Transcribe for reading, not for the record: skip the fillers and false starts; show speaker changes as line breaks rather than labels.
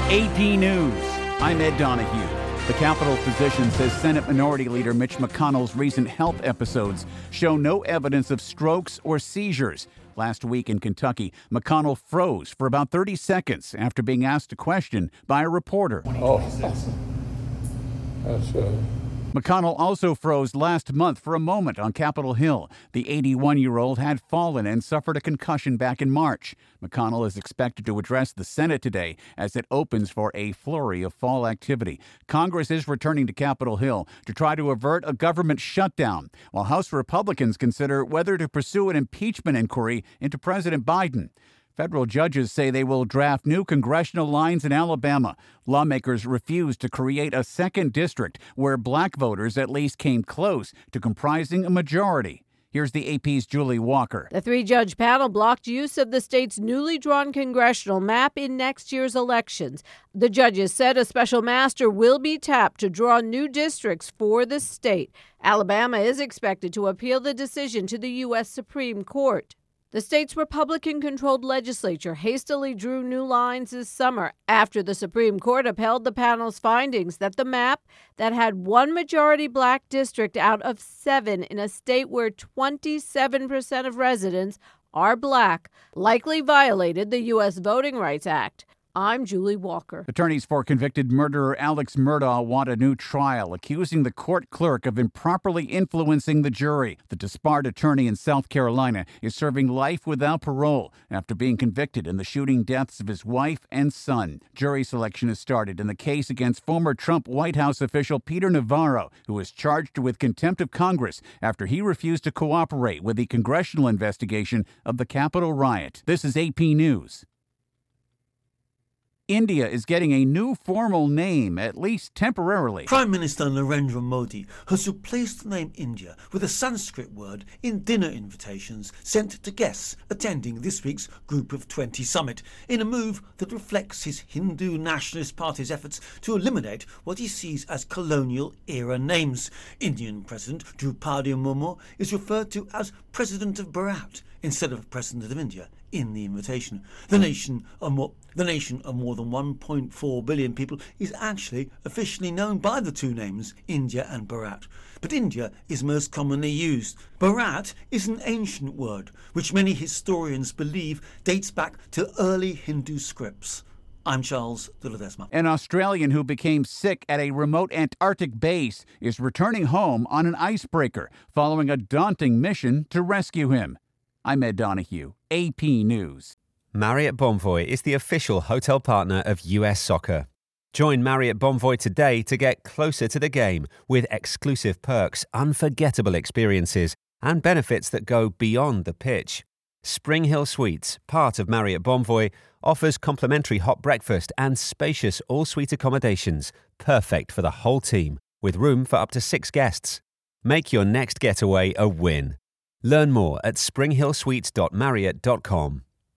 AP News. I'm Ed Donahue. The Capitol physician says Senate Minority Leader Mitch McConnell's recent health episodes show no evidence of strokes or seizures. Last week in Kentucky, McConnell froze for about 30 seconds after being asked a question by a reporter. McConnell also froze last month for a moment on Capitol Hill. The 81-year-old had fallen and suffered a concussion back in March. McConnell is expected to address the Senate today as it opens for a flurry of fall activity. Congress is returning to Capitol Hill to try to avert a government shutdown, while House Republicans consider whether to pursue an impeachment inquiry into President Biden. Federal judges say they will draft new congressional lines in Alabama. Lawmakers refuse to create a second district where black voters at least came close to comprising a majority. Here's the AP's Julie Walker.
The three-judge panel blocked use of the state's newly drawn congressional map in next year's elections. The judges said a special master will be tapped to draw new districts for the state. Alabama is expected to appeal the decision to the U.S. Supreme Court. The state's Republican-controlled legislature hastily drew new lines this summer after the Supreme Court upheld the panel's findings that the map that had one majority black district out of 7 in a state where 27% of residents are black likely violated the U.S. Voting Rights Act. I'm Julie Walker.
Attorneys for convicted murderer Alex Murdaugh want a new trial, accusing the court clerk of improperly influencing the jury. The disbarred attorney in South Carolina is serving life without parole after being convicted in the shooting deaths of his wife and son. Jury selection has started in the case against former Trump White House official Peter Navarro, who is charged with contempt of Congress after he refused to cooperate with the congressional investigation of the Capitol riot. This is AP News. India is getting a new formal name, at least temporarily.
Prime Minister Narendra Modi has replaced the name India with a Sanskrit word in dinner invitations sent to guests attending this week's Group of 20 summit, in a move that reflects his Hindu Nationalist Party's efforts to eliminate what he sees as colonial-era names. Indian President Draupadi Murmu is referred to as President of Bharat instead of President of India in the invitation. The nation of more than 1.4 billion people is actually officially known by the two names, India and Bharat. But India is most commonly used. Bharat is an ancient word, which many historians believe dates back to early Hindu scripts. I'm Charles de Ledesma.
An Australian who became sick at a remote Antarctic base is returning home on an icebreaker following a daunting mission to rescue him. I'm Ed Donahue, AP News.
Marriott Bonvoy is the official hotel partner of US Soccer. Join Marriott Bonvoy today to get closer to the game with exclusive perks, unforgettable experiences, and benefits that go beyond the pitch. Spring Hill Suites, part of Marriott Bonvoy, offers complimentary hot breakfast and spacious all-suite accommodations, perfect for the whole team, with room for up to 6 guests. Make your next getaway a win. Learn more at springhillsuites.marriott.com.